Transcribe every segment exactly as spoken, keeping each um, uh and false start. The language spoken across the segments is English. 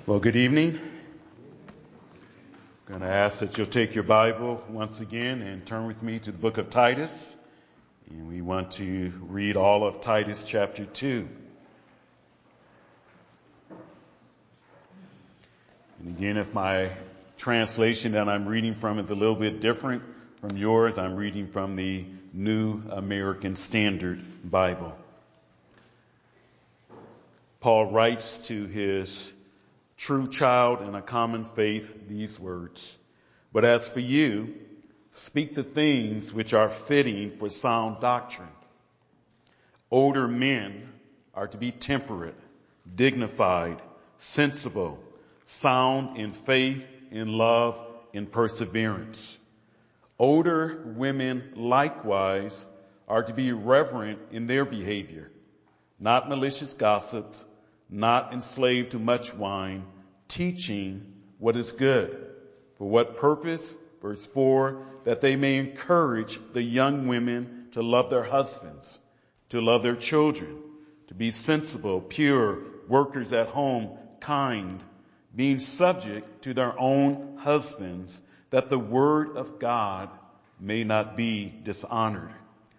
Well, good evening. I'm going to ask that you'll take your Bible once again and turn with me to the book of Titus. And we want to read all of Titus chapter two. And again, if my translation that I'm reading from is a little bit different from yours, I'm reading from the New American Standard Bible. Paul writes to his true child in a common faith these words: "But as for you, speak the things which are fitting for sound doctrine. Older men are to be temperate, dignified, sensible, sound in faith, in love, in perseverance. Older women likewise are to be reverent in their behavior, not malicious gossips, not enslaved to much wine, teaching what is good. For what purpose?" Verse four, "that they may encourage the young women to love their husbands, to love their children, to be sensible, pure, workers at home, kind, being subject to their own husbands, that the word of God may not be dishonored.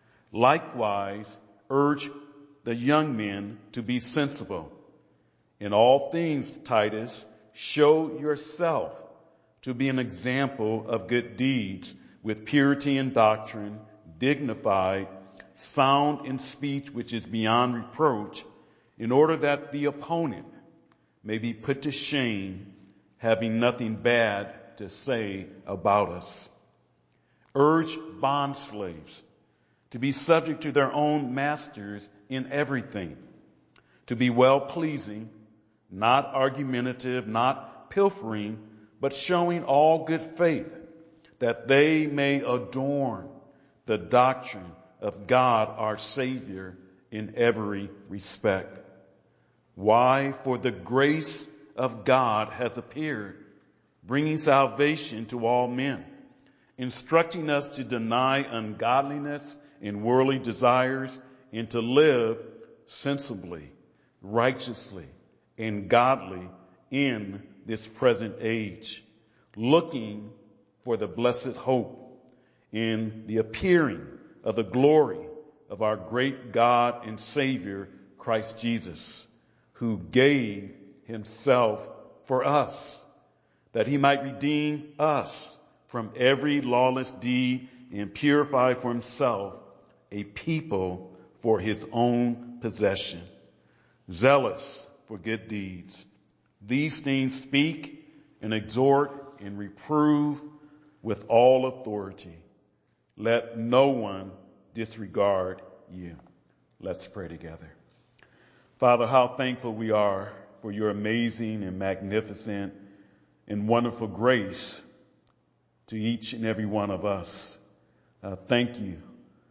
Likewise, urge the young men to be sensible. In all things, Titus, show yourself to be an example of good deeds, with purity in doctrine, dignified, sound in speech which is beyond reproach, in order that the opponent may be put to shame, having nothing bad to say about us. Urge bondslaves to be subject to their own masters in everything, to be well-pleasing, not argumentative, not pilfering, but showing all good faith, that they may adorn the doctrine of God our Savior in every respect. Why? For the grace of God has appeared, bringing salvation to all men, instructing us to deny ungodliness and worldly desires, and to live sensibly, righteously, and godly in this present age, looking for the blessed hope in the appearing of the glory of our great God and Savior, Christ Jesus, who gave himself for us, that he might redeem us from every lawless deed and purify for himself a people for his own possession, zealous for good deeds. These things speak and exhort and reprove with all authority. Let no one disregard you." Let's pray together. Father, how thankful we are for your amazing and magnificent and wonderful grace to each and every one of us. Uh, thank you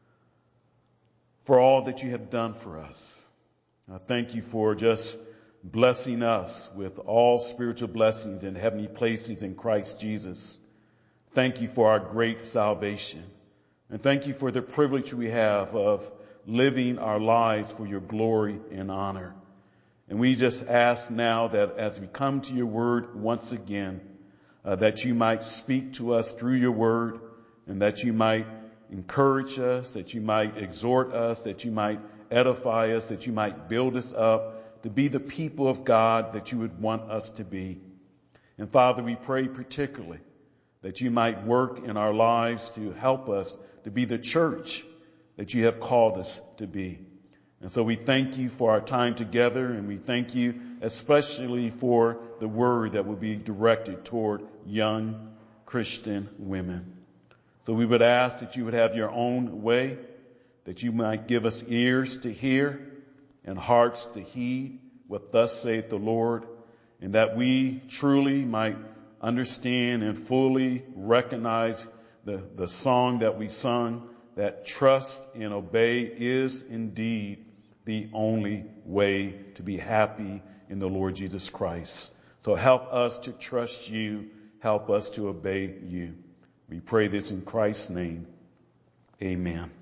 for all that you have done for us. Uh, thank you for just blessing us with all spiritual blessings in heavenly places in Christ Jesus. Thank you for our great salvation. And thank you for the privilege we have of living our lives for your glory and honor. And we just ask now that as we come to your word once again, uh, that you might speak to us through your word, and that you might encourage us, that you might exhort us, that you might edify us, that you might build us up to be the people of God that you would want us to be. And Father, we pray particularly that you might work in our lives to help us to be the church that you have called us to be. And so we thank you for our time together, and we thank you especially for the word that will be directed toward young Christian women. So we would ask that you would have your own way, that you might give us ears to hear and hearts to heed what thus saith the Lord, and that we truly might understand and fully recognize the, the song that we sung, that trust and obey is indeed the only way to be happy in the Lord Jesus Christ. So help us to trust you. Help us to obey you. We pray this in Christ's name. Amen.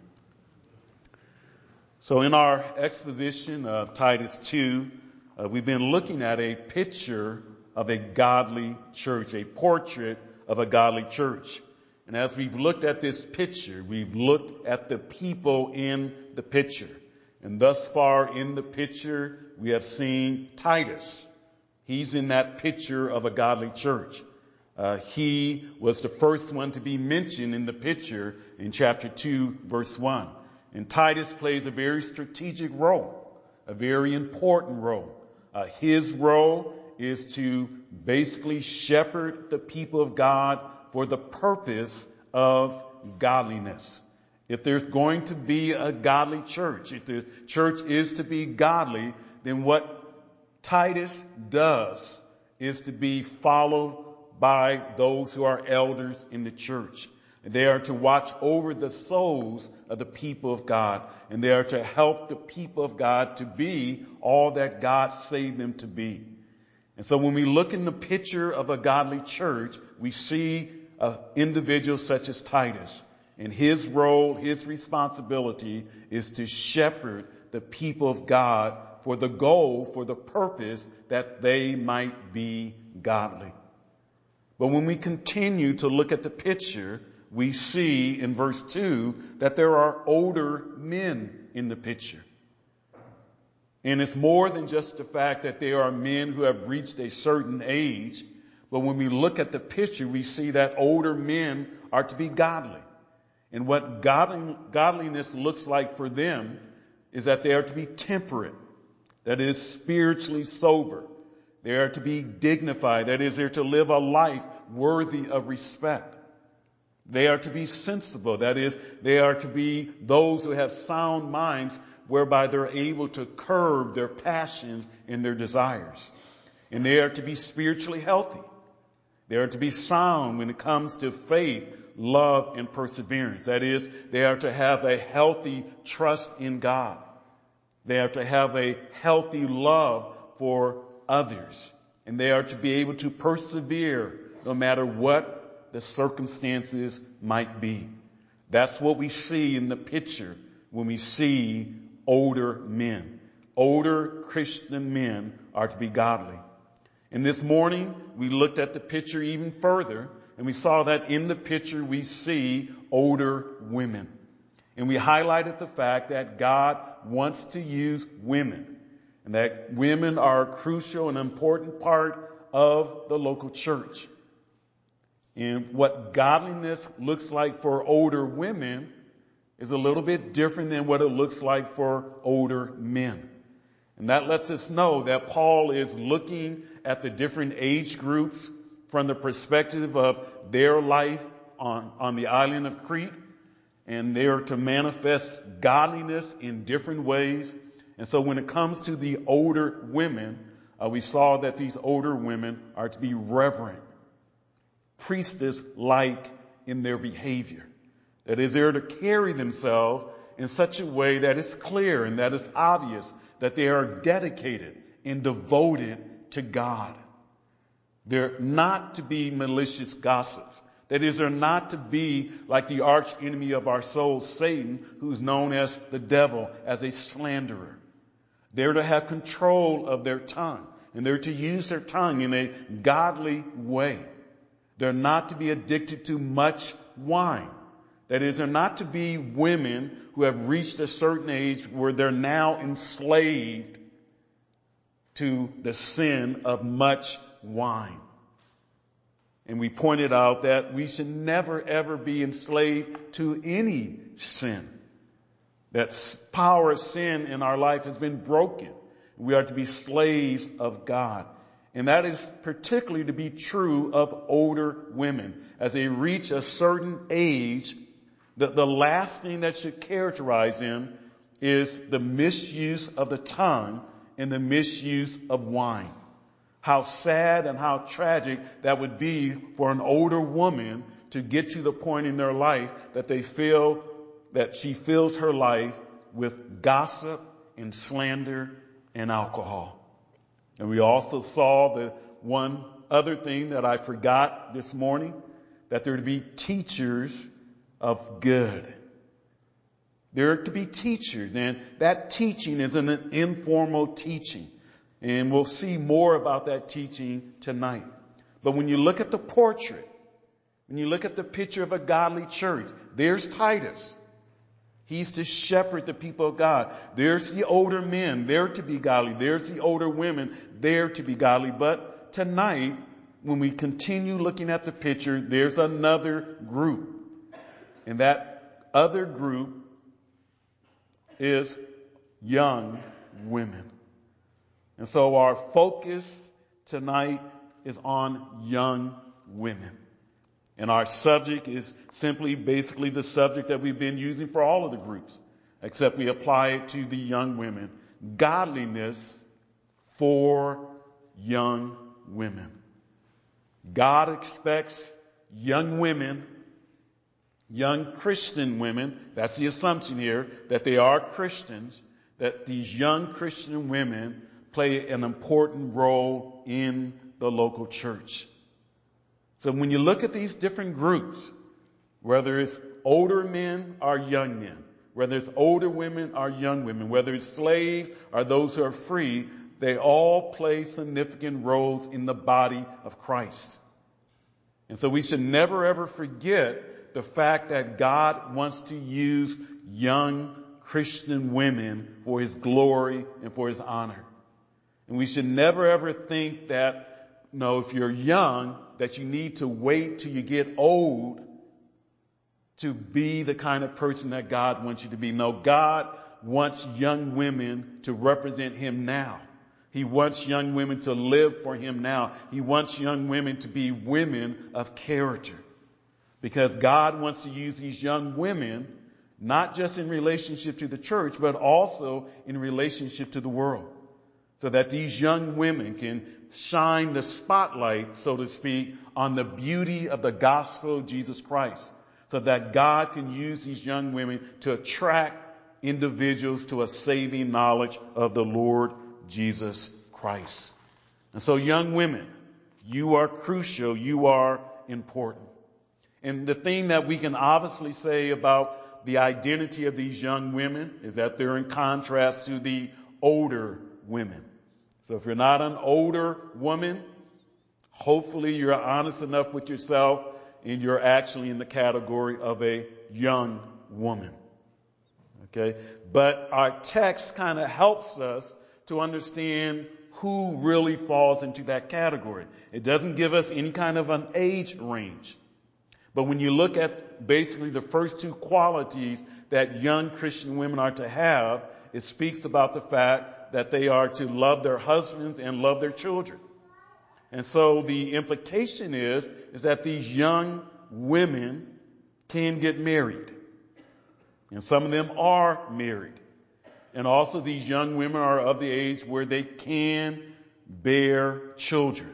So in our exposition of Titus two, uh, we've been looking at a picture of a godly church, a portrait of a godly church. And as we've looked at this picture, we've looked at the people in the picture. And thus far in the picture, we have seen Titus. He's in that picture of a godly church. Uh, he was the first one to be mentioned in the picture in chapter two, verse one. And Titus plays a very strategic role, a very important role. Uh, his role is to basically shepherd the people of God for the purpose of godliness. If there's going to be a godly church, if the church is to be godly, then what Titus does is to be followed by those who are elders in the church. They are to watch over the souls of the people of God, and they are to help the people of God to be all that God saved them to be. And so when we look in the picture of a godly church, we see an individual such as Titus. And his role, his responsibility is to shepherd the people of God for the goal, for the purpose that they might be godly. But when we continue to look at the picture, we see in verse two that there are older men in the picture. And it's more than just the fact that they are men who have reached a certain age. But when we look at the picture, we see that older men are to be godly. And what godly, godliness looks like for them is that they are to be temperate. That is, spiritually sober. They are to be dignified. That is, they're to live a life worthy of respect. They are to be sensible. That is, they are to be those who have sound minds whereby they're able to curb their passions and their desires. And they are to be spiritually healthy. They are to be sound when it comes to faith, love, and perseverance. That is, they are to have a healthy trust in God. They are to have a healthy love for others. And they are to be able to persevere no matter what the circumstances might be. That's what we see in the picture when we see older men. Older Christian men are to be godly. And this morning, we looked at the picture even further, and we saw that in the picture we see older women. And we highlighted the fact that God wants to use women, and that women are a crucial and important part of the local church. And what godliness looks like for older women is a little bit different than what it looks like for older men. And that lets us know that Paul is looking at the different age groups from the perspective of their life on, on the island of Crete. And they are to manifest godliness in different ways. And so when it comes to the older women, uh, we saw that these older women are to be reverent, priestess-like in their behavior. That is, they're to carry themselves in such a way that it's clear and that it's obvious that they are dedicated and devoted to God. They're not to be malicious gossips. That is, they're not to be like the arch enemy of our soul, Satan, who's known as the devil, as a slanderer. They're to have control of their tongue, and they're to use their tongue in a godly way. They're not to be addicted to much wine. That is, they're not to be women who have reached a certain age where they're now enslaved to the sin of much wine. And we pointed out that we should never ever be enslaved to any sin. That power of sin in our life has been broken. We are to be slaves of God. And that is particularly to be true of older women. As they reach a certain age, the, the last thing that should characterize them is the misuse of the tongue and the misuse of wine. How sad and how tragic that would be for an older woman to get to the point in their life that they feel that she fills her life with gossip and slander and alcohol. And we also saw the one other thing that I forgot this morning, that there are to be teachers of good. There are to be teachers, and that teaching is an informal teaching. And we'll see more about that teaching tonight. But when you look at the portrait, when you look at the picture of a godly church, there's Titus. He's to shepherd the people of God. There's the older men. They're to be godly. There's the older women. They're to be godly. But tonight, when we continue looking at the picture, there's another group. And that other group is young women. And so our focus tonight is on young women. And our subject is simply basically the subject that we've been using for all of the groups, except we apply it to the young women. Godliness for young women. God expects young women, young Christian women, that's the assumption here, that they are Christians, that these young Christian women play an important role in the local church. So when you look at these different groups, whether it's older men or young men, whether it's older women or young women, whether it's slaves or those who are free, they all play significant roles in the body of Christ. And so we should never ever forget the fact that God wants to use young Christian women for His glory and for His honor. And we should never ever think that, you know, if you're young, that you need to wait till you get old to be the kind of person that God wants you to be. No, God wants young women to represent Him now. He wants young women to live for Him now. He wants young women to be women of character. Because God wants to use these young women, not just in relationship to the church, but also in relationship to the world. So that these young women can shine the spotlight, so to speak, on the beauty of the gospel of Jesus Christ. So that God can use these young women to attract individuals to a saving knowledge of the Lord Jesus Christ. And so young women, you are crucial. You are important. And the thing that we can obviously say about the identity of these young women is that they're in contrast to the older women. So if you're not an older woman, hopefully you're honest enough with yourself and you're actually in the category of a young woman. Okay? But our text kind of helps us to understand who really falls into that category. It doesn't give us any kind of an age range. But when you look at basically the first two qualities that young Christian women are to have, it speaks about the fact that they are to love their husbands and love their children. And so the implication is, is that these young women can get married. And some of them are married. And also these young women are of the age where they can bear children.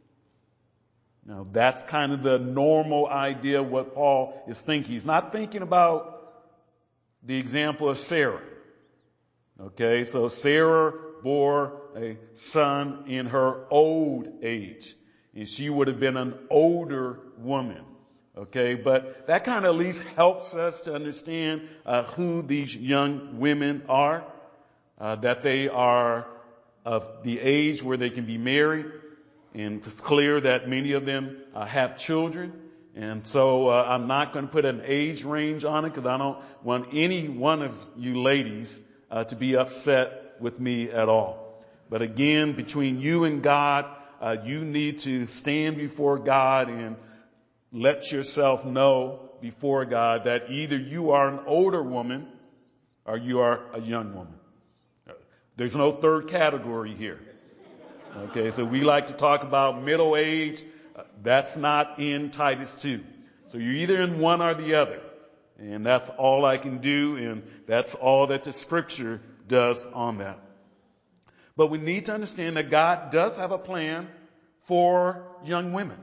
Now that's kind of the normal idea of what Paul is thinking. He's not thinking about the example of Sarah. Okay, so Sarah bore a son in her old age, and she would have been an older woman. Okay, but that kind of at least helps us to understand uh, who these young women are, uh, that they are of the age where they can be married, and it's clear that many of them uh, have children. And so uh, I'm not going to put an age range on it because I don't want any one of you ladies uh, to be upset with me at all. But again, between you and God, uh, you need to stand before God and let yourself know before God that either you are an older woman or you are a young woman. There's no third category here. Okay, so we like to talk about middle age. Uh, that's not in Titus two. So you're either in one or the other. And that's all I can do, and that's all that the scripture does on that. But we need to understand that God does have a plan for young women.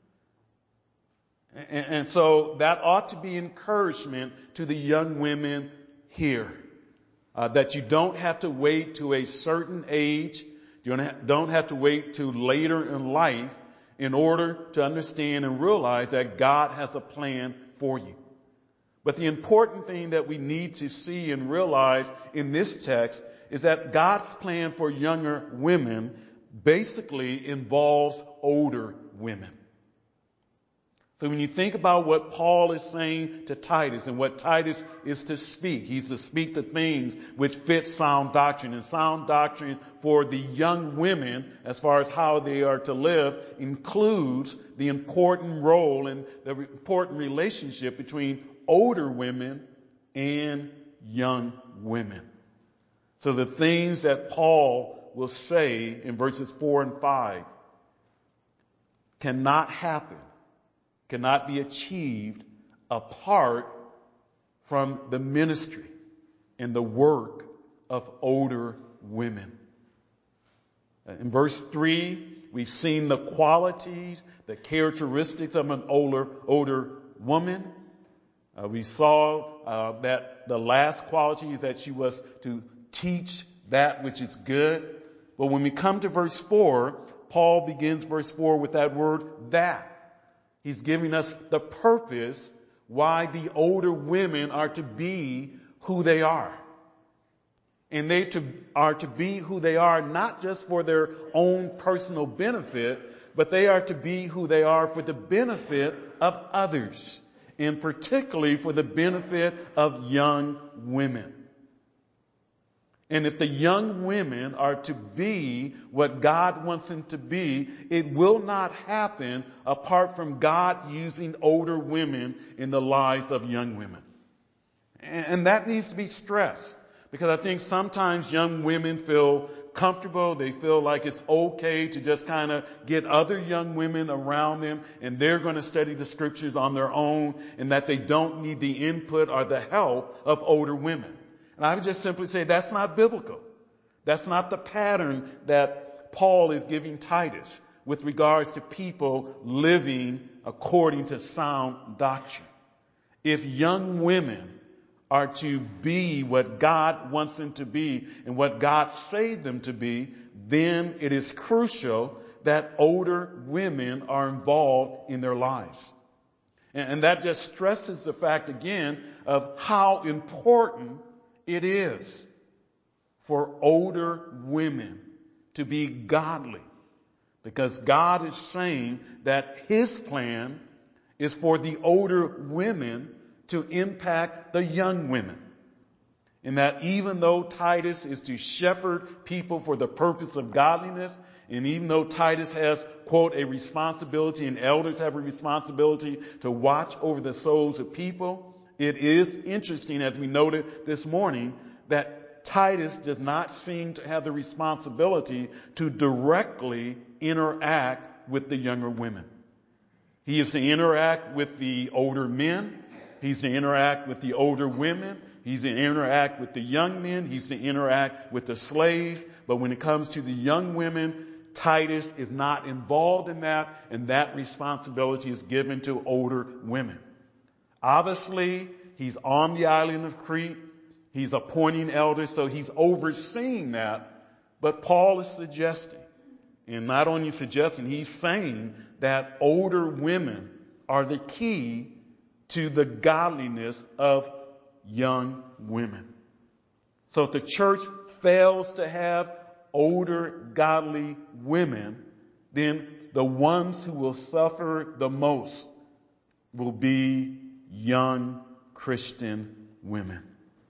And, and so that ought to be encouragement to the young women here. Uh, that you don't have to wait to a certain age. You don't have to wait to later in life in order to understand and realize that God has a plan for you. But the important thing that we need to see and realize in this text is that God's plan for younger women basically involves older women. So when you think about what Paul is saying to Titus and what Titus is to speak, he's to speak the things which fit sound doctrine. And sound doctrine for the young women, as far as how they are to live, includes the important role and the important relationship between older women and young women. So the things that Paul will say in verses four and five cannot happen, cannot be achieved apart from the ministry and the work of older women. In verse three, we've seen the qualities, the characteristics of an older, older woman. Uh, we saw uh, that the last quality is that she was to teach that which is good. But when we come to verse four, Paul begins verse four with that word that. He's giving us the purpose why the older women are to be who they are. And they to, are to be who they are not just for their own personal benefit, but they are to be who they are for the benefit of others, and particularly for the benefit of young women. And if the young women are to be what God wants them to be, it will not happen apart from God using older women in the lives of young women. And that needs to be stressed, because I think sometimes young women feel comfortable. They feel like it's okay to just kind of get other young women around them and they're going to study the scriptures on their own, and that they don't need the input or the help of older women. And I would just simply say that's not biblical. That's not the pattern that Paul is giving Titus with regards to people living according to sound doctrine. If young women are to be what God wants them to be and what God saved them to be, then it is crucial that older women are involved in their lives. And that just stresses the fact again of how important it is for older women to be godly, because God is saying that His plan is for the older women to impact the young women. And that even though Titus is to shepherd people for the purpose of godliness, and even though Titus has, quote, a responsibility, and elders have a responsibility to watch over the souls of people, it is interesting, as we noted this morning, that Titus does not seem to have the responsibility to directly interact with the younger women. He is to interact with the older men. He's to interact with the older women. He's to interact with the young men. He's to interact with the slaves. But when it comes to the young women, Titus is not involved in that, and that responsibility is given to older women. Obviously, he's on the island of Crete. He's appointing elders, so he's overseeing that. But Paul is suggesting, and not only suggesting, he's saying that older women are the key to the godliness of young women. So if the church fails to have older godly women, then the ones who will suffer the most will be young Christian women.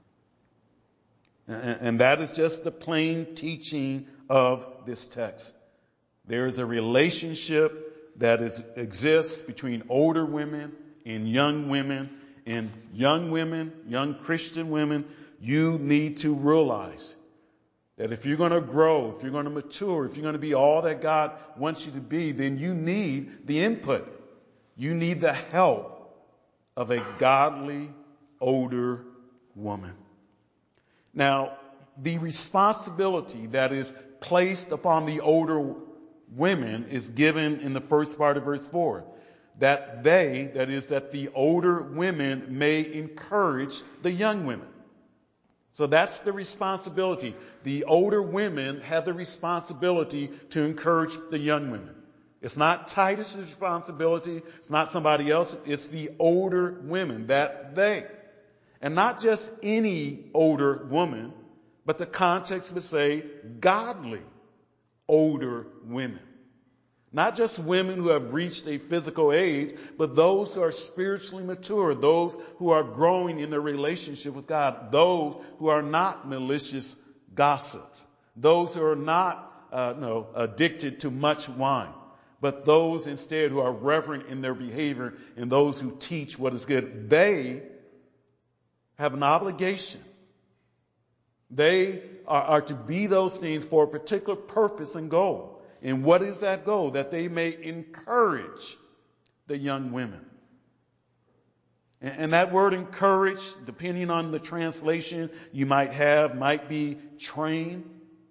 And that is just the plain teaching of this text. There is a relationship that is, exists between older women and young women. And young women, young Christian women, you need to realize that if you're going to grow, if you're going to mature, if you're going to be all that God wants you to be, then you need the input. You need the help of a godly older woman. Now, the responsibility that is placed upon the older women is given in the first part of verse four. That they, that is, that the older women may encourage the young women. So that's the responsibility. The older women have the responsibility to encourage the young women. It's not Titus' responsibility. It's not somebody else. It's the older women, that they. And not just any older woman, But the context would say godly older women. Not just women who have reached a physical age, but those who are spiritually mature, those who are growing in their relationship with God, those who are not malicious gossips, those who are not uh, no, addicted to much wine, but those instead who are reverent in their behavior and those who teach what is good. They have an obligation. They are, are to be those things for a particular purpose and goal. And what is that goal? That they may encourage the young women. And, and that word encourage, depending on the translation you might have, might be train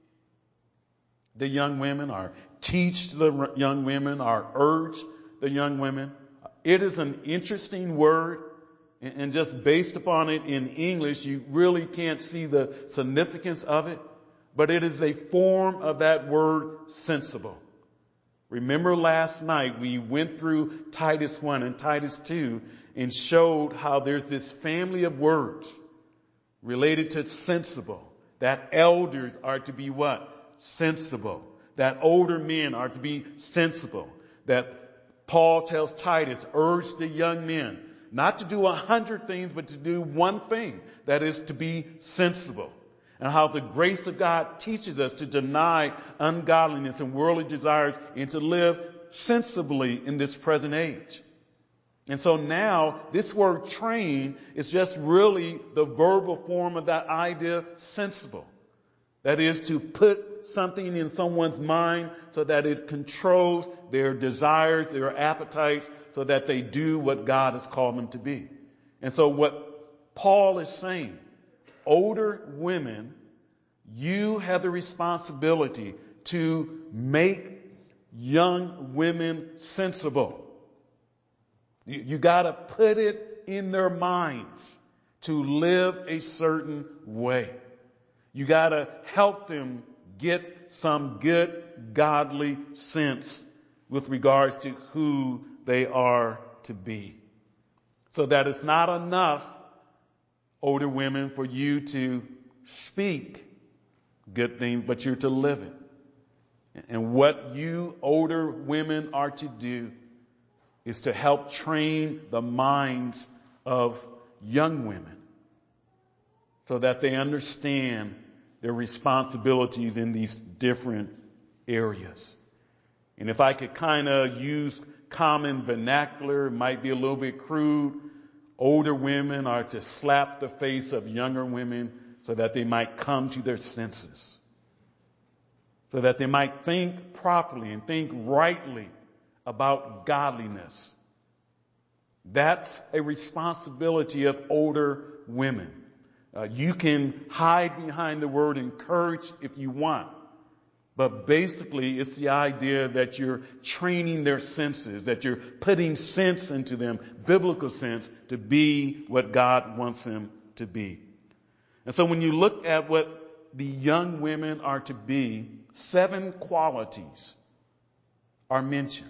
the young women, or teach the young women, or urge the young women. It is an interesting word. And just based upon it in English, you really can't see the significance of it. But it is a form of that word sensible. Remember last night we went through Titus one and Titus two and showed how there's this family of words related to sensible. That elders are to be what? Sensible. That older men are to be sensible. That Paul tells Titus, urge the young men not to do a hundred things, but to do one thing. That is to be sensible. And how the grace of God teaches us to deny ungodliness and worldly desires and to live sensibly in this present age. And so now this word train is just really the verbal form of that idea sensible. That is to put something in someone's mind so that it controls their desires, their appetites, so that they do what God has called them to be. And so what Paul is saying, older women, you have the responsibility to make young women sensible. You, you gotta put it in their minds to live a certain way. You gotta help them get some good godly sense with regards to who they are to be. So that it's not enough, older women, for you to speak good things, but you're to live it. And what you older women are to do is to help train the minds of young women so that they understand their responsibilities in these different areas. And if I could kind of use common vernacular, it might be a little bit crude. Older women are to slap the face of younger women so that they might come to their senses, so that they might think properly and think rightly about godliness. That's a responsibility of older women. Uh, you can hide behind the word encourage if you want, but basically it's the idea that you're training their senses, that you're putting sense into them, biblical sense, to be what God wants them to be. And so when you look at what the young women are to be, seven qualities are mentioned.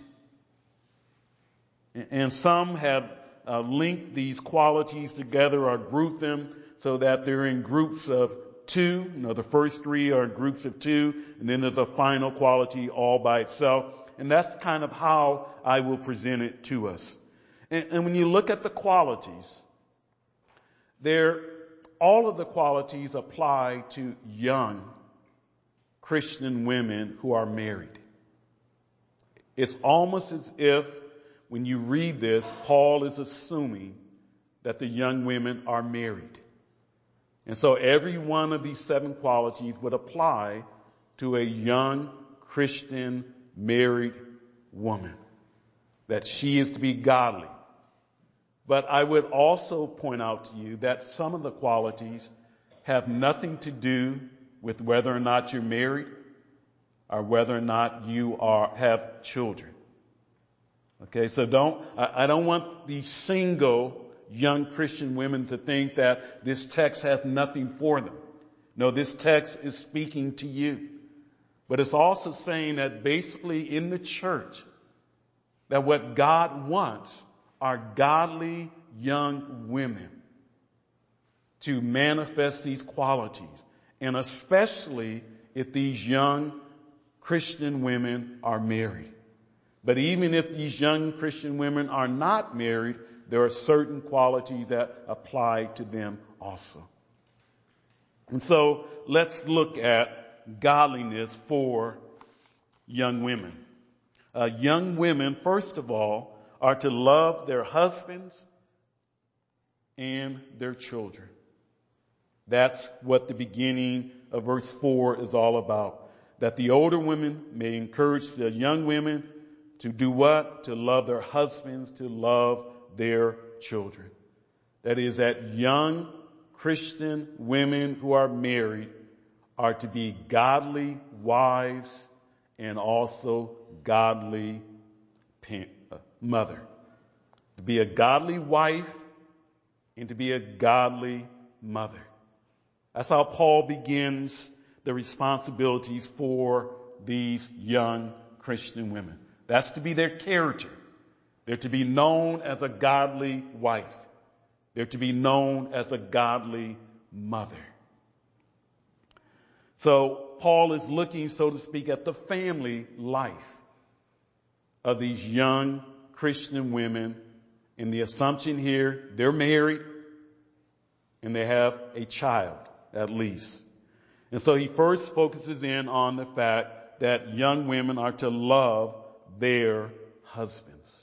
And some have uh, linked these qualities together or grouped them so that they're in groups of two. You know, the first three are in groups of two, and then there's a final quality all by itself. And that's kind of how I will present it to us. And, and when you look at the qualities, they're all of the qualities apply to young Christian women who are married. It's almost as if when you read this, Paul is assuming that the young women are married. And so every one of these seven qualities would apply to a young Christian married woman, that she is to be godly. But I would also point out to you that some of the qualities have nothing to do with whether or not you're married or whether or not you are have children. Okay, so don't, I, I don't want the single young Christian women to think that this text has nothing for them. No, this text is speaking to you. But it's also saying that basically in the church, that what God wants are godly young women to manifest these qualities and especially if these young Christian women are married. But even if these young Christian women are not married, there are certain qualities that apply to them also. And so let's look at godliness for young women. Uh, young women, first of all, are to love their husbands and their children. That's what the beginning of verse four is all about. That the older women may encourage the young women to do what? To love their husbands, to love their children. That is, that young Christian women who are married are to be godly wives and also godly mother. To be a godly wife and to be a godly mother. That's how Paul begins the responsibilities for these young Christian women. That's to be their character. They're to be known as a godly wife. They're to be known as a godly mother. So Paul is looking, so to speak, at the family life of these young Christian women. And the assumption here, they're married and they have a child, at least. And so he first focuses in on the fact that young women are to love their husbands.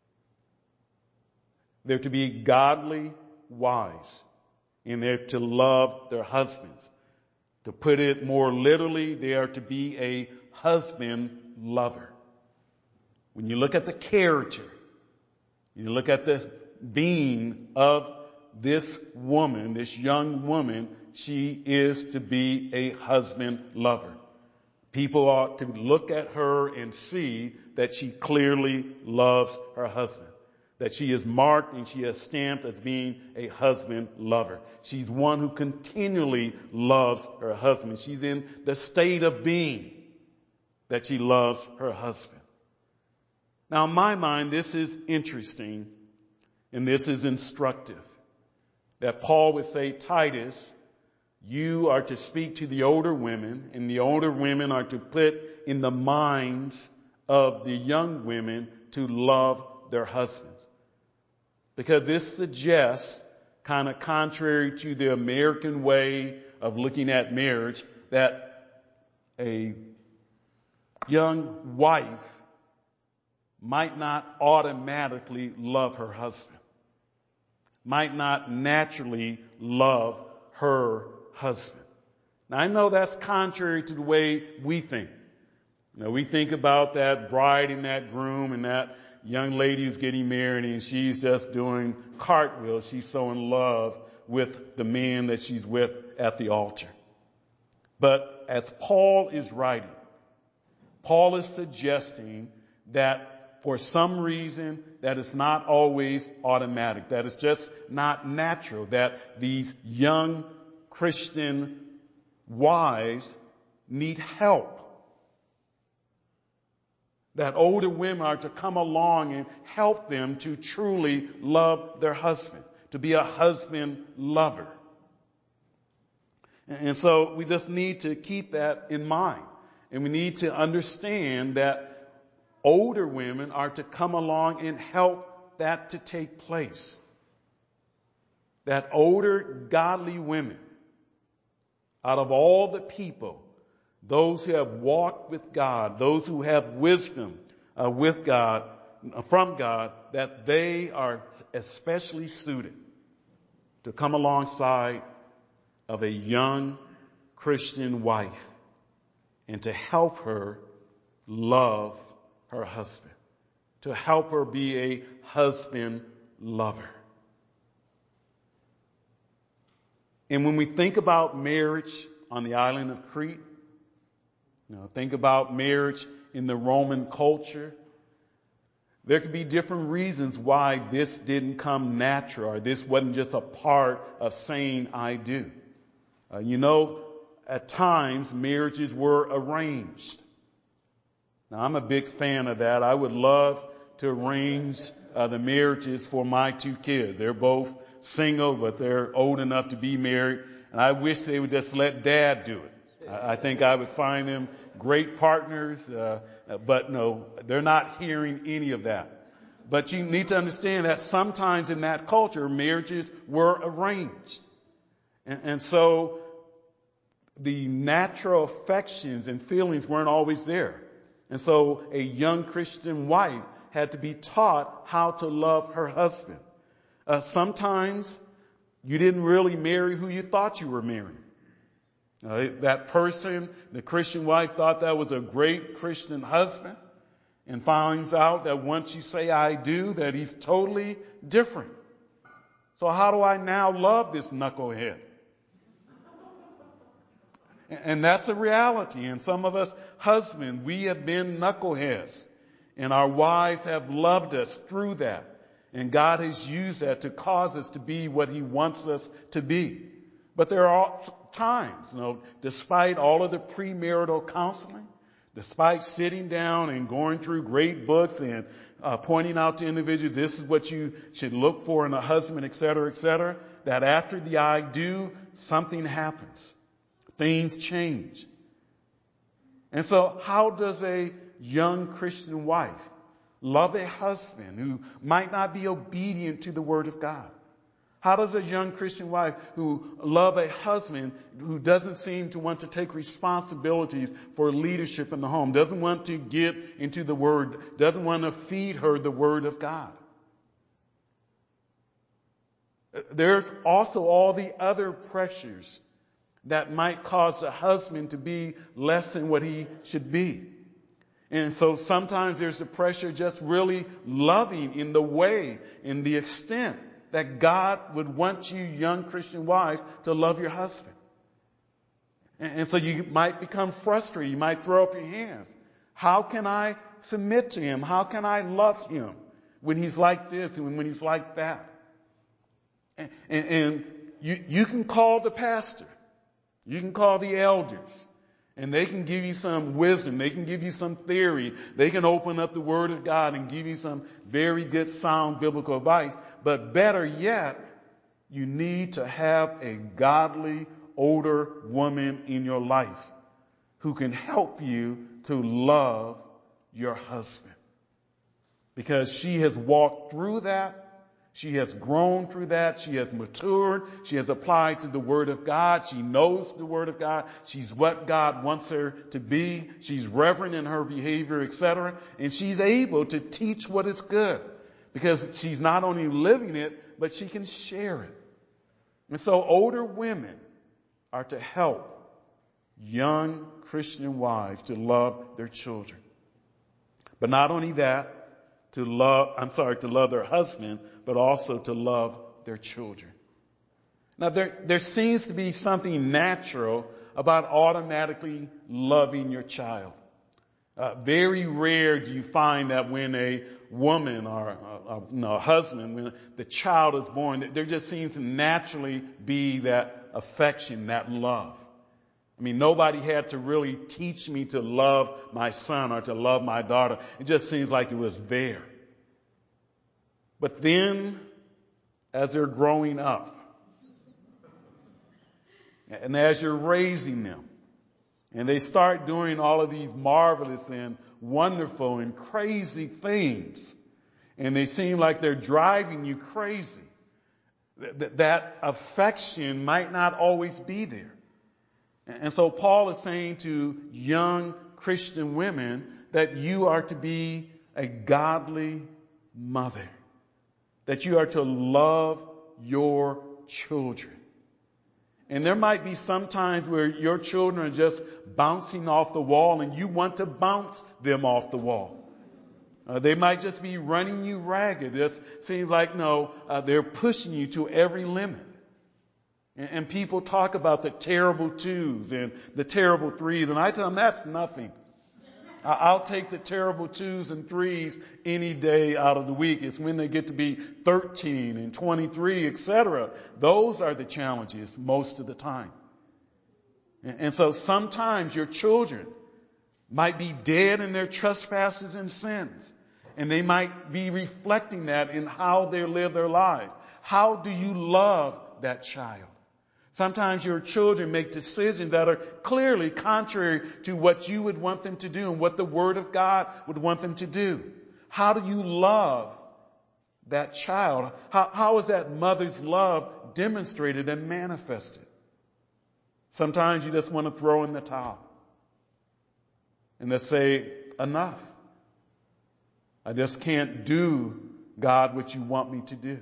They're to be godly wives, and they're to love their husbands. To put it more literally, they are to be a husband lover. When you look at the character, you look at the being of this woman, this young woman, she is to be a husband lover. People ought to look at her and see that she clearly loves her husband. That she is marked and she is stamped as being a husband lover. She's one who continually loves her husband. She's in the state of being that she loves her husband. Now, in my mind, this is interesting and this is instructive. That Paul would say, Titus, you are to speak to the older women, and the older women are to put in the minds of the young women to love their husbands. Because this suggests, kind of contrary to the American way of looking at marriage, that a young wife might not automatically love her husband, might not naturally love her husband. Now, I know that's contrary to the way we think. You know, we think about that bride and that groom and that young lady who's getting married and she's just doing cartwheels. She's so in love with the man that she's with at the altar. But as Paul is writing, Paul is suggesting that for some reason that it's not always automatic, that it's just not natural, that these young Christian wives need help. That older women are to come along and help them to truly love their husband, to be a husband lover. And so we just need to keep that in mind. And we need to understand that older women are to come along and help that to take place. That older godly women, out of all the people, those who have walked with God, those who have wisdom uh, with God, from God, that they are especially suited to come alongside of a young Christian wife and to help her love her husband, to help her be a husband lover. And when we think about marriage on the island of Crete, you know, think about marriage in the Roman culture. There could be different reasons why this didn't come natural, or this wasn't just a part of saying I do. Uh, you know, at times marriages were arranged. Now, I'm a big fan of that. I would love to arrange uh, the marriages for my two kids. They're both single, but they're old enough to be married. and I wish they would just let dad do it. I, I think I would find them great partners, uh, but no, they're not hearing any of that. But you need to understand that sometimes in that culture, marriages were arranged. And, and so the natural affections and feelings weren't always there. And so a young Christian wife had to be taught how to love her husband. Uh, sometimes you didn't really marry who you thought you were marrying. Uh, that person, the Christian wife, thought that was a great Christian husband, and finds out that once you say I do, that he's totally different. So how do I now love this knucklehead? And that's a reality. And some of us husbands, we have been knuckleheads. And our wives have loved us through that. And God has used that to cause us to be what he wants us to be. But there are times, you know, despite all of the premarital counseling, despite sitting down and going through great books and uh, pointing out to individuals, this is what you should look for in a husband, et cetera, et cetera, that after the I do, something happens. Things change. And so how does a young Christian wife love a husband who might not be obedient to the word of God? How does a young Christian wife who love a husband who doesn't seem to want to take responsibilities for leadership in the home, doesn't want to get into the word, doesn't want to feed her the word of God? There's also all the other pressures that might cause the husband to be less than what he should be. And so sometimes there's the pressure just really loving in the way, in the extent that God would want you, young Christian wives, to love your husband. And so you might become frustrated. You might throw up your hands. How can I submit to him? How can I love him when he's like this and when he's like that? And, and, and you, you can call the pastor. You can call the elders. And they can give you some wisdom. They can give you some theory. They can open up the Word of God and give you some very good, sound biblical advice. But better yet, you need to have a godly, older woman in your life who can help you to love your husband. Because she has walked through that. She has grown through that. She has matured. She has applied to the Word of God. She knows the Word of God. She's what God wants her to be. She's reverent in her behavior, et cetera. And she's able to teach what is good because she's not only living it, but she can share it. And so older women are to help young Christian wives to love their children. But not only that, to love, I'm sorry, to love their husband, but also to love their children. Now there, there seems to be something natural about automatically loving your child. Uh, very rare do you find that when a woman or a, a, you know, a husband, when the child is born, there just seems to naturally be that affection, that love. I mean, nobody had to really teach me to love my son or to love my daughter. It just seems like it was there. But then, as they're growing up, and as you're raising them, and they start doing all of these marvelous and wonderful and crazy things, and they seem like they're driving you crazy, th- that affection might not always be there. And so Paul is saying to young Christian women that you are to be a godly mother, that you are to love your children. And there might be some times where your children are just bouncing off the wall and you want to bounce them off the wall. Uh, they might just be running you ragged. It seems like, no, uh, they're pushing you to every limit. And people talk about the terrible twos and the terrible threes. And I tell them that's nothing. I'll take the terrible twos and threes any day out of the week. It's when they get to be thirteen and twenty-three, et cetera. Those are the challenges most of the time. And so sometimes your children might be dead in their trespasses and sins. And they might be reflecting that in how they live their lives. How do you love that child? Sometimes your children make decisions that are clearly contrary to what you would want them to do and what the Word of God would want them to do. How do you love that child? How, how is that mother's love demonstrated and manifested? Sometimes you just want to throw in the towel and just say, enough. I just can't do, God, what you want me to do.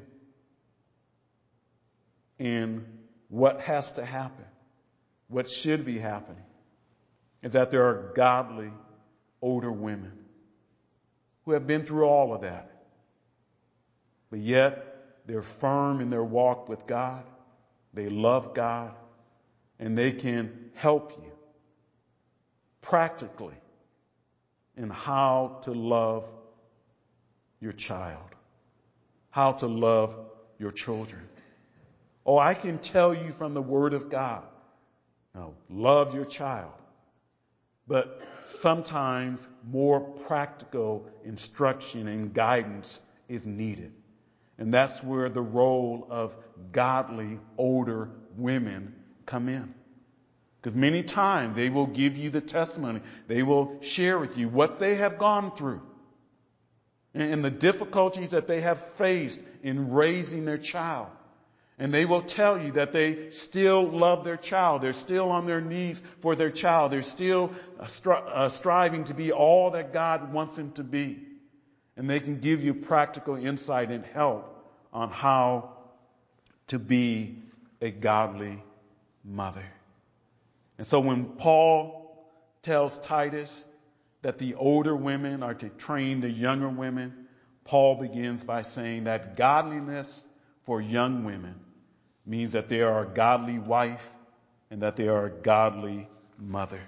And what has to happen, what should be happening, is that there are godly older women who have been through all of that. But yet they're firm in their walk with God. They love God. And they can help you practically in how to love your child, how to love your children. Oh, I can tell you from the Word of God, no, love your child. But sometimes more practical instruction and guidance is needed. And that's where the role of godly older women come in. Because many times they will give you the testimony. They will share with you what they have gone through and the difficulties that they have faced in raising their child. And they will tell you that they still love their child. They're still on their knees for their child. They're still uh, stri- uh, striving to be all that God wants them to be. And they can give you practical insight and help on how to be a godly mother. And so when Paul tells Titus that the older women are to train the younger women, Paul begins by saying that godliness for young women means that they are a godly wife and that they are a godly mother.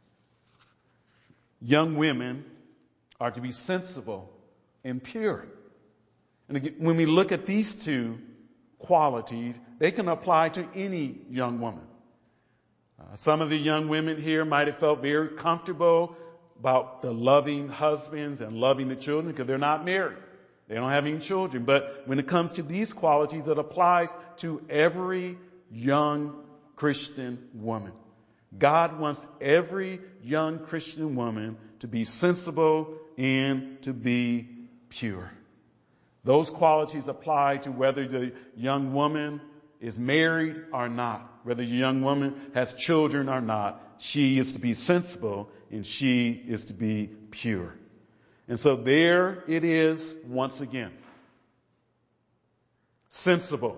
Young women are to be sensible and pure. And again, when we look at these two qualities, they can apply to any young woman. Uh, some of the young women here might have felt very comfortable about the loving husbands and loving the children because they're not married. They don't have any children. But when it comes to these qualities, it applies to every young Christian woman. God wants every young Christian woman to be sensible and to be pure. Those qualities apply to whether the young woman is married or not, whether the young woman has children or not. She is to be sensible and she is to be pure. And so there it is once again. Sensible.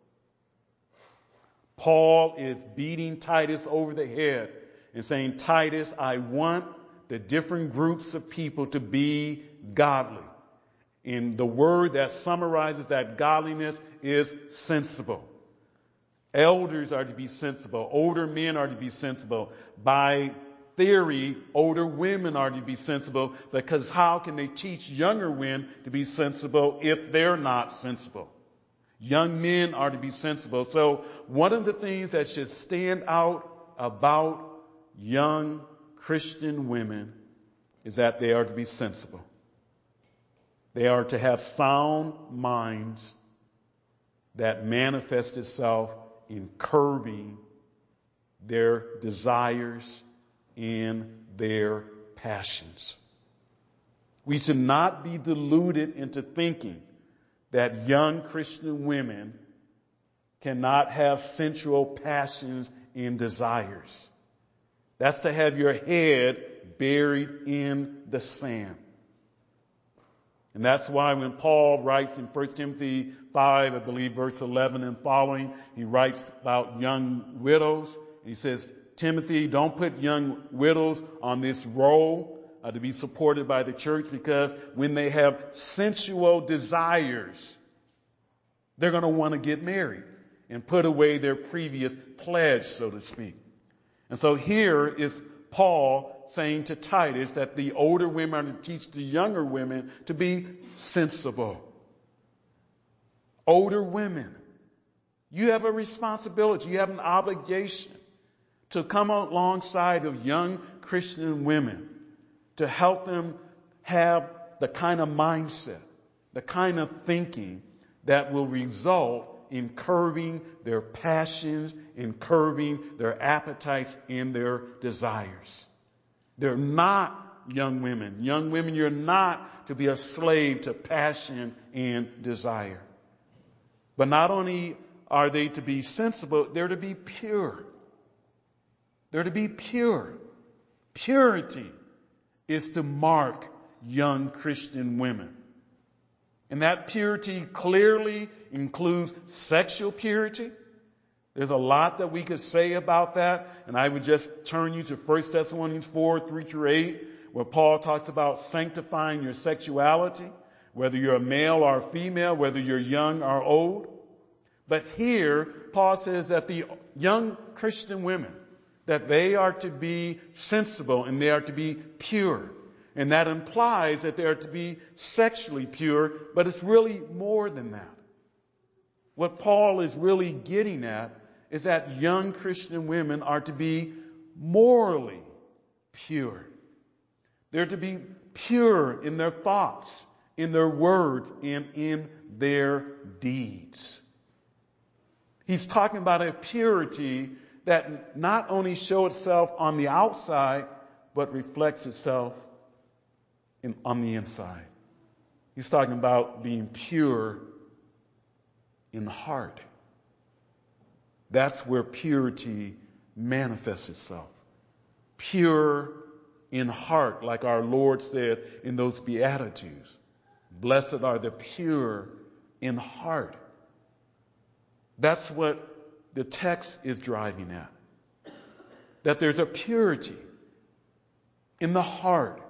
Paul is beating Titus over the head and saying, Titus, I want the different groups of people to be godly. And the word that summarizes that godliness is sensible. Elders are to be sensible. Older men are to be sensible. By theory, older women are to be sensible, because how can they teach younger women to be sensible if they're not sensible? Young men are to be sensible. So one of the things that should stand out about young Christian women is that they are to be sensible. They are to have sound minds that manifest itself in curbing their desires and their passions. We should not be deluded into thinking that young Christian women cannot have sensual passions and desires. That's to have your head buried in the sand. And that's why when Paul writes in First Timothy five, I believe verse eleven and following, he writes about young widows. He says, Timothy, don't put young widows on this roll uh, to be supported by the church, because when they have sensual desires, they're going to want to get married and put away their previous pledge, so to speak. And so here is Paul saying to Titus that the older women are to teach the younger women to be sensible. Older women, you have a responsibility, you have an obligation to come alongside of young Christian women to help them have the kind of mindset, the kind of thinking that will result in curbing their passions, in curbing their appetites and their desires. They're not young women. Young women, you're not to be a slave to passion and desire. But not only are they to be sensible, they're to be pure. They're to be pure. Purity is to mark young Christian women. And that purity clearly includes sexual purity. There's a lot that we could say about that, and I would just turn you to First Thessalonians four, three through eight, where Paul talks about sanctifying your sexuality, whether you're a male or a female, whether you're young or old. But here, Paul says that the young Christian women, that they are to be sensible and they are to be pure. And that implies that they are to be sexually pure, but it's really more than that. What Paul is really getting at is that young Christian women are to be morally pure. They're to be pure in their thoughts, in their words, and in their deeds. He's talking about a purity that not only shows itself on the outside, but reflects itself in, on the inside. He's talking about being pure in the heart. That's where purity manifests itself. Pure in heart, like our Lord said in those Beatitudes. Blessed are the pure in heart. That's what the text is driving at. That there's a purity in the heart.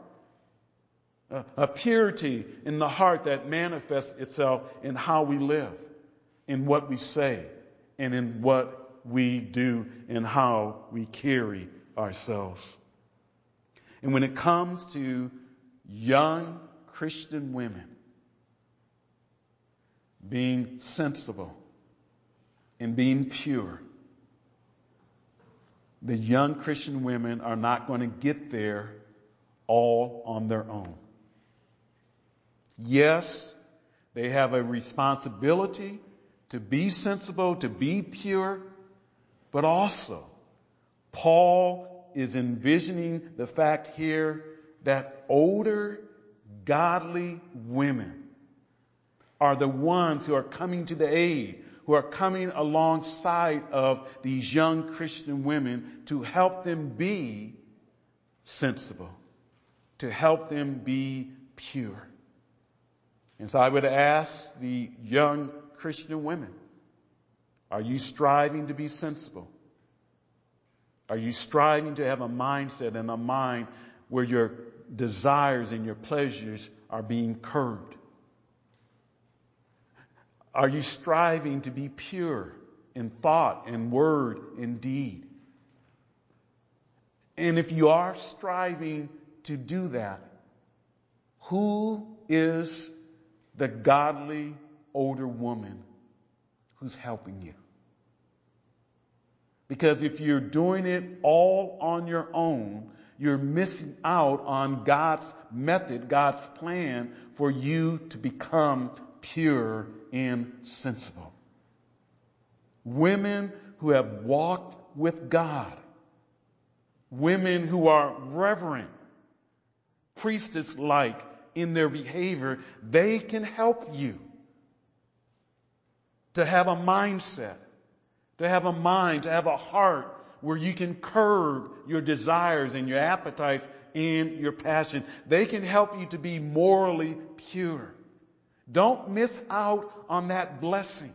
A, a purity in the heart that manifests itself in how we live, in what we say, and in what we do, and how we carry ourselves. And when it comes to young Christian women being sensible and being pure, the young Christian women are not going to get there all on their own. Yes, they have a responsibility to be sensible, to be pure, but also Paul is envisioning the fact here that older, godly women are the ones who are coming to the aid, who are coming alongside of these young Christian women to help them be sensible, to help them be pure. And so I would ask the young Christian women, are you striving to be sensible? Are you striving to have a mindset and a mind where your desires and your pleasures are being curbed? Are you striving to be pure in thought and word and deed? And if you are striving to do that, who is the godly older woman who's helping you? Because if you're doing it all on your own, you're missing out on God's method, God's plan for you to become pure and sensible. Women who have walked with God, women who are reverent, priestess-like in their behavior, they can help you to have a mindset, to have a mind, to have a heart where you can curb your desires and your appetites and your passion. They can help you to be morally pure. Don't miss out on that blessing.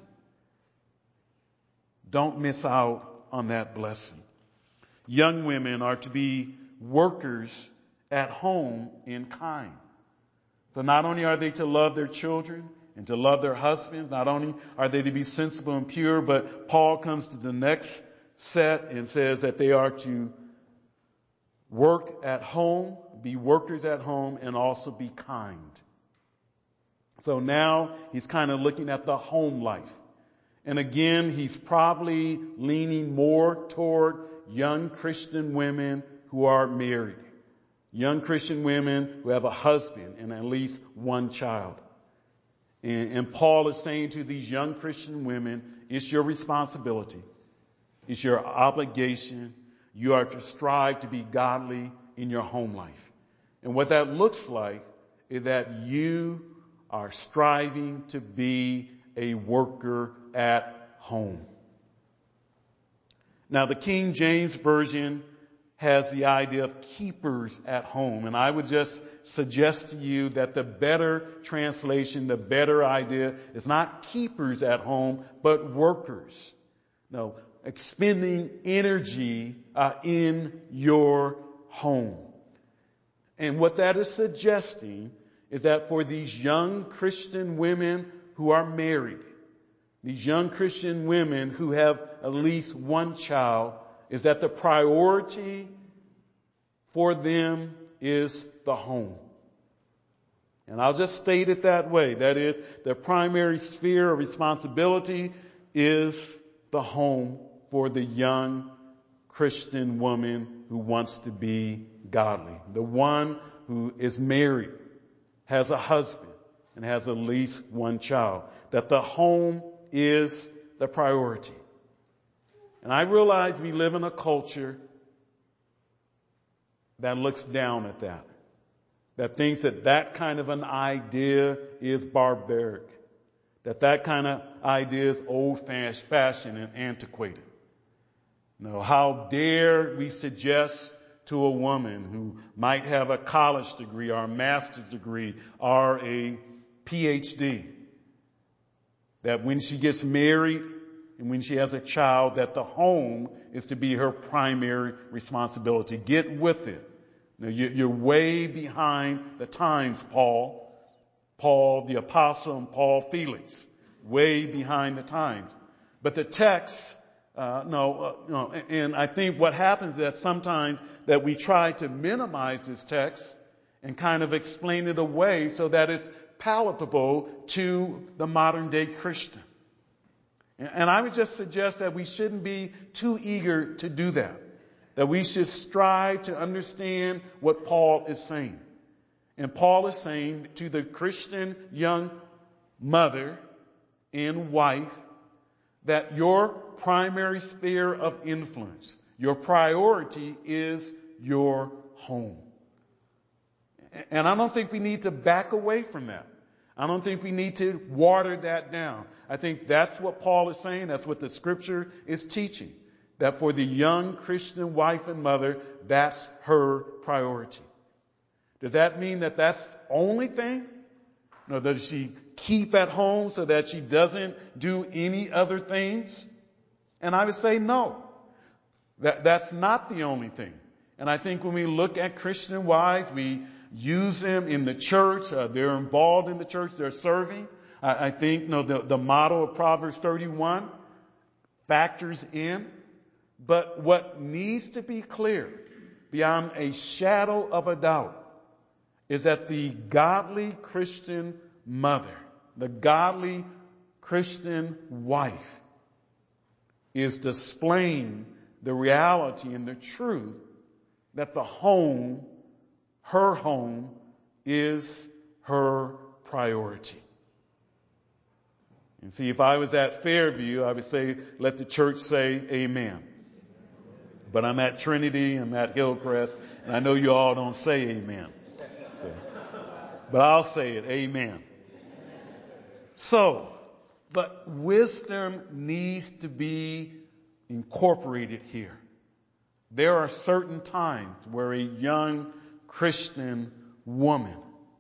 Don't miss out on that blessing. Young women are to be workers at home in kind. So not only are they to love their children and to love their husbands, not only are they to be sensible and pure, but Paul comes to the next set and says that they are to work at home, be workers at home, and also be kind. So now he's kind of looking at the home life. And again, he's probably leaning more toward young Christian women who are married. Young Christian women who have a husband and at least one child. And, and Paul is saying to these young Christian women, it's your responsibility. It's your obligation. You are to strive to be godly in your home life. And what that looks like is that you are striving to be a worker at home. Now, the King James Version has the idea of keepers at home. And I would just suggest to you that the better translation, the better idea is not keepers at home, but workers. No, expending energy uh, in your home. And what that is suggesting is that for these young Christian women who are married, these young Christian women who have at least one child, is that the priority for them is the home. And I'll just state it that way. That is, their primary sphere of responsibility is the home for the young Christian woman who wants to be godly. The one who is married, has a husband, and has at least one child. That the home is the priority. And I realize we live in a culture that looks down at that. That thinks that that kind of an idea is barbaric. That that kind of idea is old-fashioned and antiquated. No, how dare we suggest to a woman who might have a college degree or a master's degree or a P H D that when she gets married and when she has a child, that the home is to be her primary responsibility. Get with it. Now, you're way behind the times, Paul. Paul the Apostle and Paul Felix. Way behind the times. But the text, uh, no, uh, no, and I think what happens is that sometimes that we try to minimize this text and kind of explain it away so that it's palatable to the modern day Christian. And I would just suggest that we shouldn't be too eager to do that. That we should strive to understand what Paul is saying. And Paul is saying to the Christian young mother and wife that your primary sphere of influence, your priority is your home. And I don't think we need to back away from that. I don't think we need to water that down. I think that's what Paul is saying. That's what the scripture is teaching. That for the young Christian wife and mother, that's her priority. Does that mean that that's the only thing? No, does she keep at home so that she doesn't do any other things? And I would say no. That, that's not the only thing. And I think when we look at Christian wives, we use them in the church. Uh, they're involved in the church. They're serving. I, I think you know, the, the motto of Proverbs thirty-one factors in. But what needs to be clear beyond a shadow of a doubt is that the godly Christian mother, the godly Christian wife is displaying the reality and the truth that the home, her home, is her priority. And see, if I was at Fairview, I would say, let the church say amen. But I'm at Trinity, I'm at Hillcrest, and I know you all don't say amen. So, but I'll say it, amen. So, but wisdom needs to be incorporated here. There are certain times where a young Christian woman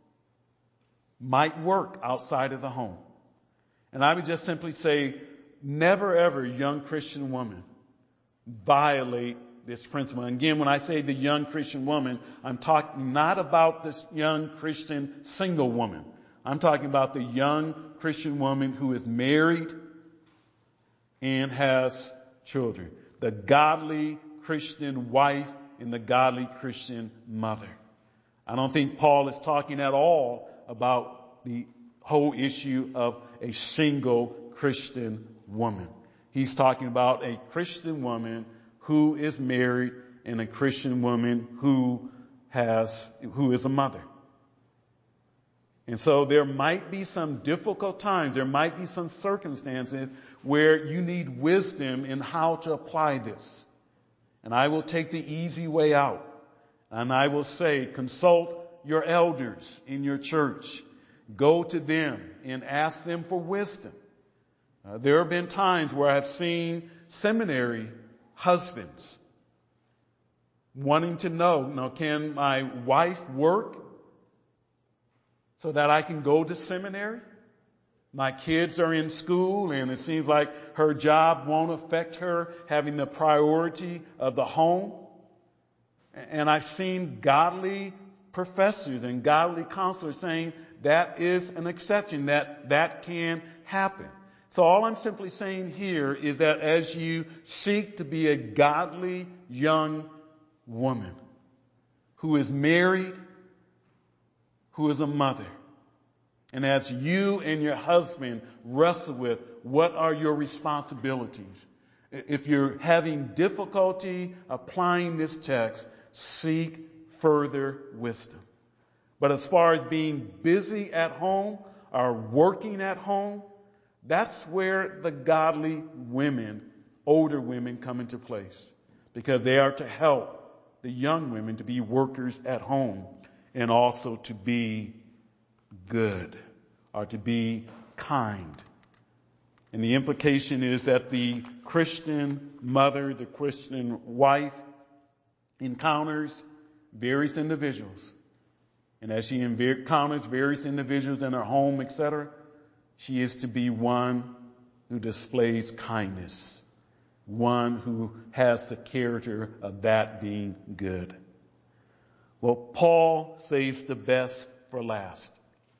might work outside of the home. And I would just simply say, never ever, young Christian woman, violate this principle. And again, when I say the young Christian woman, I'm talking not about this young Christian single woman. I'm talking about the young Christian woman who is married and has children. The godly Christian wife and the godly Christian mother. I don't think Paul is talking at all about the whole issue of a single Christian woman. He's talking about a Christian woman who is married and a Christian woman who has, who is a mother. And so there might be some difficult times. There might be some circumstances where you need wisdom in how to apply this. And I will take the easy way out. And I will say, consult your elders in your church. Go to them and ask them for wisdom. Uh, there have been times where I've seen seminary husbands wanting to know, you know, can my wife work so that I can go to seminary? My kids are in school and it seems like her job won't affect her having the priority of the home. And I've seen godly professors and godly counselors saying that is an exception, that that can happen. So all I'm simply saying here is that as you seek to be a godly young woman who is married, who is a mother, and as you and your husband wrestle with what are your responsibilities, if you're having difficulty applying this text, seek further wisdom. But as far as being busy at home or working at home, that's where the godly women, older women, come into place, because they are to help the young women to be workers at home and also to be good or to be kind. And the implication is that the Christian mother, the Christian wife, encounters various individuals. And as she encounters various individuals in her home, et cetera, she is to be one who displays kindness, one who has the character of that being good. Well, Paul saves the best for last.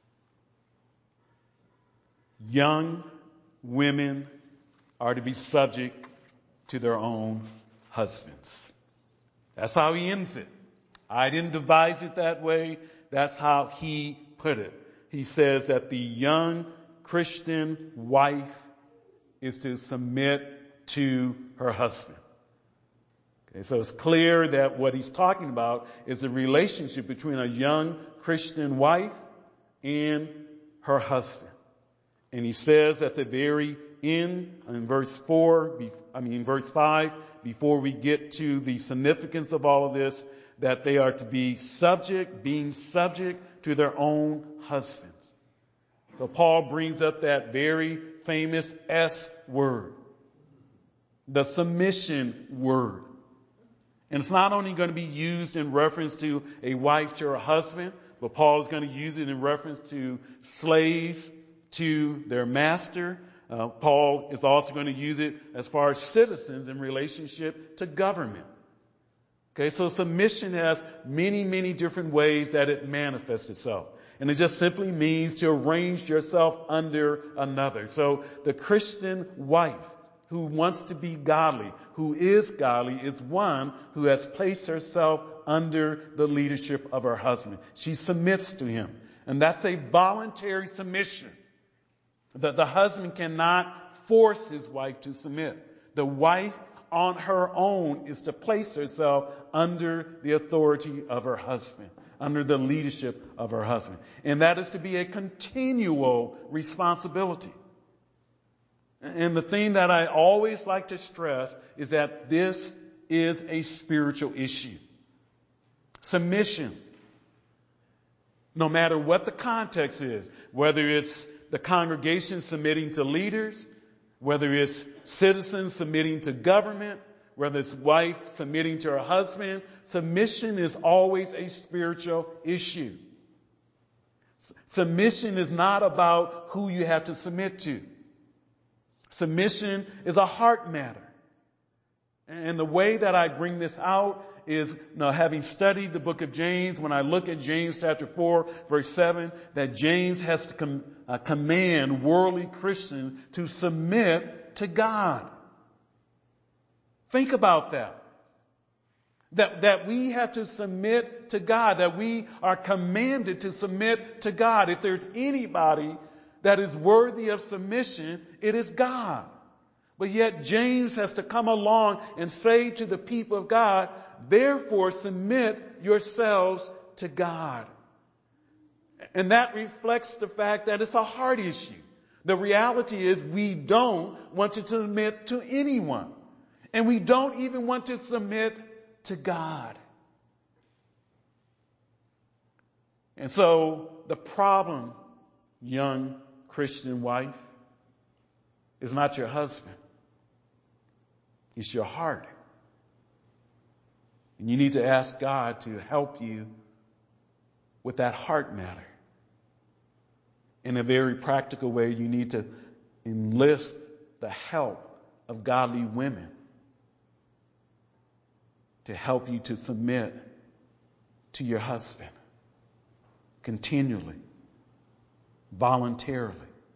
Young women are to be subject to their own husbands. That's how he ends it. I didn't devise it that way. That's how he put it. He says that the young Christian wife is to submit to her husband. Okay, so it's clear that what he's talking about is a relationship between a young Christian wife and her husband. And he says at the very end, in verse four, I mean verse five, before we get to the significance of all of this, that they are to be subject, being subject to their own husbands. So Paul brings up that very famous S word, the submission word. And it's not only going to be used in reference to a wife to her husband, but Paul is going to use it in reference to slaves to their master. Uh, Paul is also going to use it as far as citizens in relationship to government. Okay, so submission has many, many different ways that it manifests itself. And it just simply means to arrange yourself under another. So the Christian wife who wants to be godly, who is godly, is one who has placed herself under the leadership of her husband. She submits to him. And that's a voluntary submission. The, the husband cannot force his wife to submit. The wife on her own is to place herself under the authority of her husband, under the leadership of her husband. And that is to be a continual responsibility. And the thing that I always like to stress is that this is a spiritual issue. Submission, no matter what the context is, whether it's the congregation submitting to leaders, whether it's citizens submitting to government, whether it's wife submitting to her husband, submission is always a spiritual issue. Submission is not about who you have to submit to. Submission is a heart matter. And the way that I bring this out is, you know, having studied the book of James, when I look at James chapter four, verse seven, that James has to com- uh, command worldly Christians to submit to God. Think about that. That, that we have to submit to God, that we are commanded to submit to God. If there's anybody that is worthy of submission, it is God. But yet James has to come along and say to the people of God, therefore submit yourselves to God. And that reflects the fact that it's a heart issue. The reality is we don't want to submit to anyone. And we don't even want to submit to God. And so the problem, young Christian wife, is not your husband. It's your heart. And you need to ask God to help you with that heart matter. In a very practical way, you need to enlist the help of godly women to help you to submit to your husband continually, voluntarily.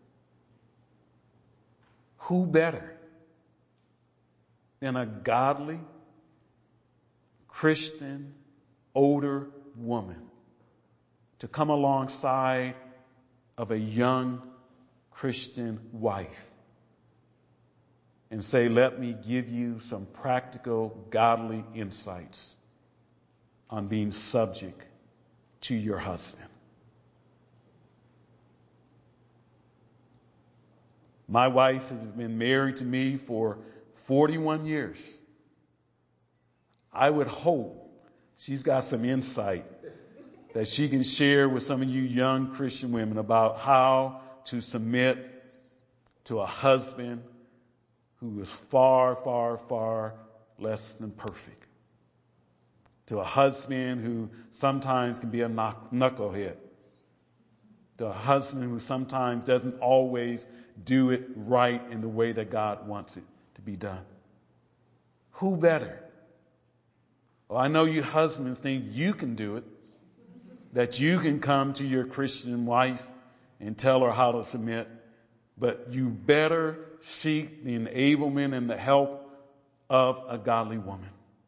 Who better than a godly, Christian, older woman to come alongside of a young Christian wife and say, let me give you some practical, godly insights on being subject to your husband. My wife has been married to me for forty-one years. I would hope she's got some insight that she can share with some of you young Christian women about how to submit to a husband who is far, far, far less than perfect. To a husband who sometimes can be a knucklehead. To a husband who sometimes doesn't always do it right in the way that God wants it to be done. Who better? Well, I know you husbands think you can do it. That you can come to your Christian wife and tell her how to submit. But you better seek the enablement and the help of a godly woman.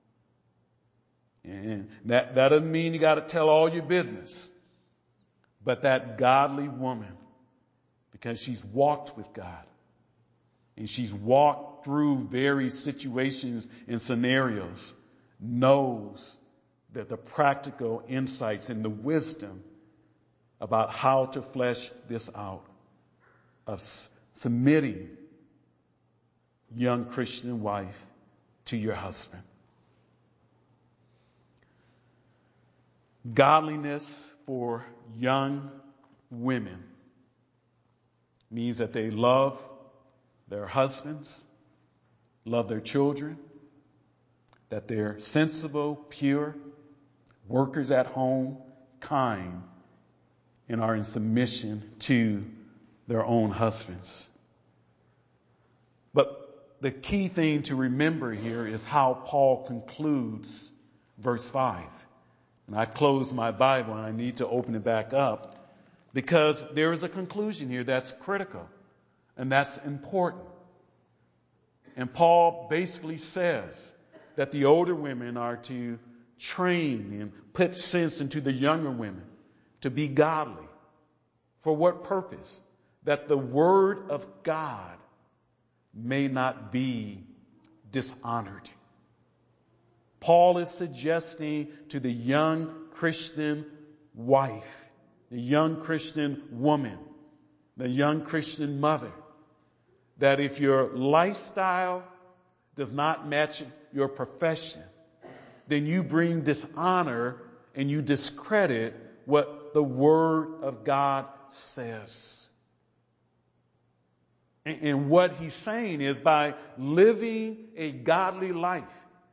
And that, that doesn't mean you got to tell all your business. But that godly woman, because she's walked with God and she's walked through various situations and scenarios, knows that the practical insights and the wisdom about how to flesh this out of submitting young Christian wife to your husband. Godliness for young women means that they love their husbands, love their children, that they're sensible, pure, workers at home, kind, and are in submission to their own husbands. But the key thing to remember here is how Paul concludes verse five. And I've closed my Bible and I need to open it back up because there is a conclusion here that's critical and that's important. And Paul basically says that the older women are to train and put sense into the younger women to be godly. For what purpose? That the word of God may not be dishonored. Paul is suggesting to the young Christian wife, the young Christian woman, the young Christian mother, that if your lifestyle does not match your profession, then you bring dishonor and you discredit what the Word of God says. And, and what he's saying is by living a godly life,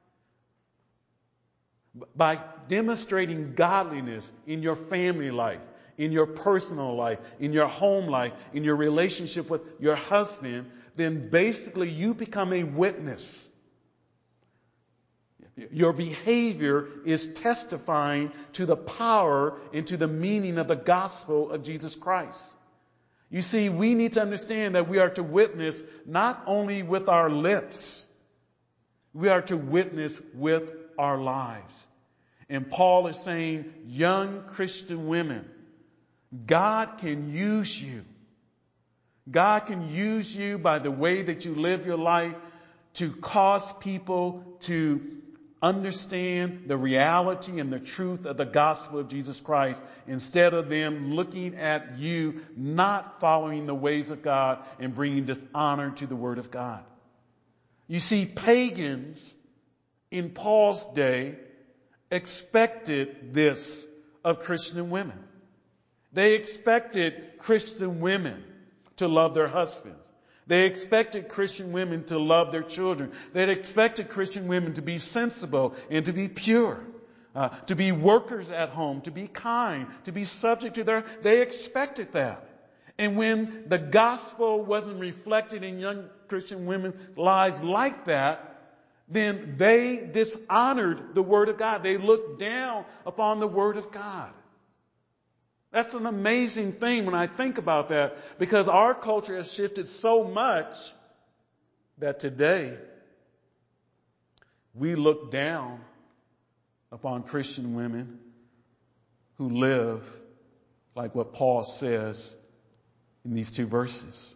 by demonstrating godliness in your family life, in your personal life, in your home life, in your relationship with your husband, then basically you become a witness. Your behavior is testifying to the power and to the meaning of the gospel of Jesus Christ. You see, we need to understand that we are to witness not only with our lips, we are to witness with our lives. And Paul is saying, young Christian women, God can use you. God can use you by the way that you live your life to cause people to understand the reality and the truth of the gospel of Jesus Christ instead of them looking at you not following the ways of God and bringing dishonor to the word of God. You see, pagans in Paul's day expected this of Christian women. They expected Christian women to love their husbands. They expected Christian women to love their children. They expected Christian women to be sensible and to be pure, uh, to be workers at home, to be kind, to be subject to their... They expected that. And when the gospel wasn't reflected in young Christian women's lives like that, then they dishonored the Word of God. They looked down upon the Word of God. That's an amazing thing when I think about that, because our culture has shifted so much that today we look down upon Christian women who live like what Paul says in these two verses.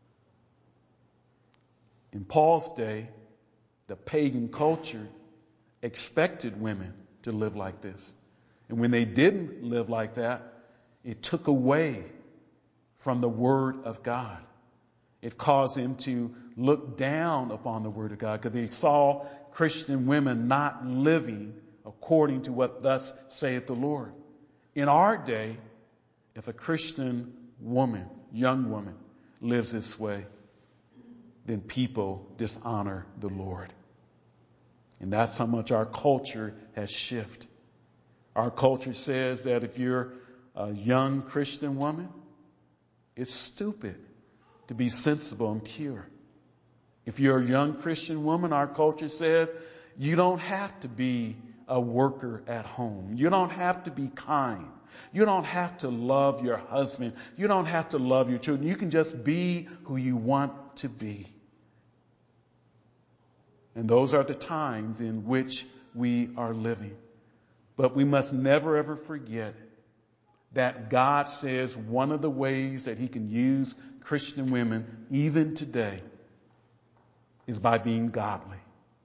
In Paul's day, the pagan culture expected women to live like this. And when they didn't live like that, it took away from the Word of God. It caused them to look down upon the Word of God because they saw Christian women not living according to what thus saith the Lord. In our day, if a Christian woman, young woman, lives this way, then people dishonor the Lord. And that's how much our culture has shifted. Our culture says that if you're a young Christian woman, it's stupid to be sensible and pure. If you're a young Christian woman, our culture says you don't have to be a worker at home. You don't have to be kind. You don't have to love your husband. You don't have to love your children. You can just be who you want to be. And those are the times in which we are living. But we must never ever forget that God says one of the ways that He can use Christian women even today is by being godly.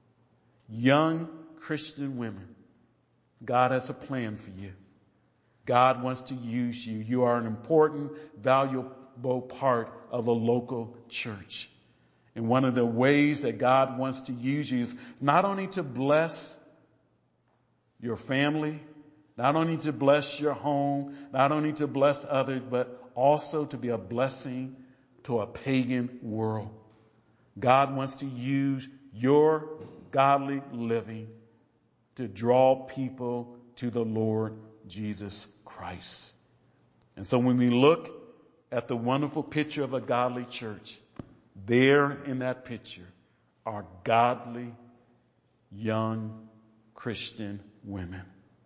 Young Christian women, God has a plan for you. God wants to use you. You are an important, valuable part of the local church. And one of the ways that God wants to use you is not only to bless your family, not only to bless your home, not only to bless others, but also to be a blessing to a pagan world. God wants to use your godly living to draw people to the Lord Jesus Christ. And so when we look at the wonderful picture of a godly church, there in that picture are godly, young Christian women.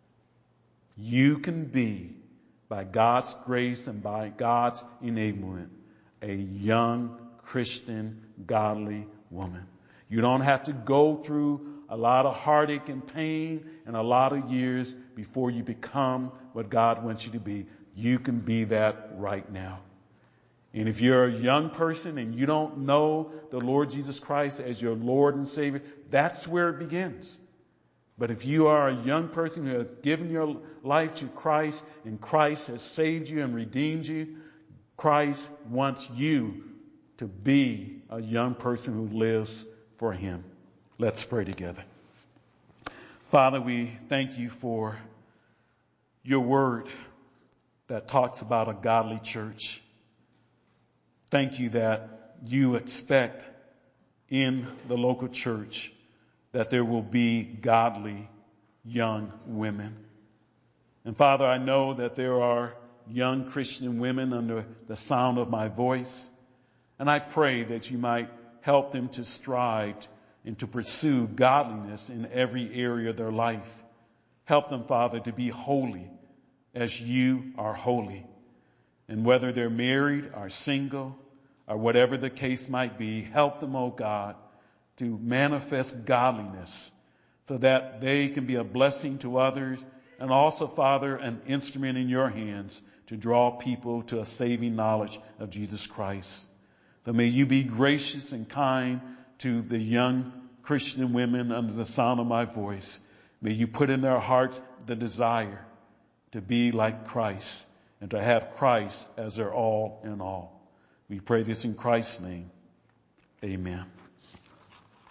You can be, by God's grace and by God's enablement, a young Christian, godly woman. You don't have to go through a lot of heartache and pain and a lot of years before you become what God wants you to be. You can be that right now. And if you're a young person and you don't know the Lord Jesus Christ as your Lord and Savior, that's where it begins. But if you are a young person who has given your life to Christ and Christ has saved you and redeemed you, Christ wants you to be a young person who lives for Him. Let's pray together. Father, we thank you for your word that talks about a godly church. Thank you that you expect in the local church that there will be godly young women. And Father, I know that there are young Christian women under the sound of my voice. And I pray that you might help them to strive and to pursue godliness in every area of their life. Help them, Father, to be holy as you are holy. And whether they're married or single or whatever the case might be, help them, oh God, to manifest godliness so that they can be a blessing to others and also, Father, an instrument in your hands to draw people to a saving knowledge of Jesus Christ. So may you be gracious and kind to the young Christian women under the sound of my voice. May you put in their hearts the desire to be like Christ and to have Christ as their all in all. We pray this in Christ's name. Amen.